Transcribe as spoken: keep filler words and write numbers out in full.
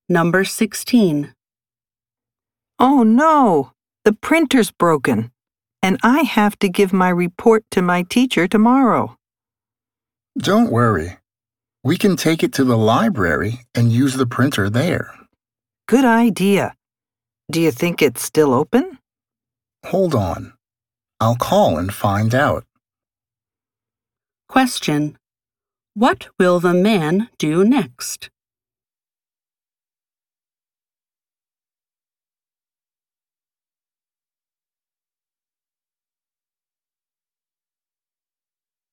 Number sixteen. Oh no, the printer's broken, and I have to give my report to my teacher tomorrow. Don't worry. We can take it to the library and use the printer there. Good idea. Do you think it's still open? Hold on. I'll call and find out. Question. What will the man do next?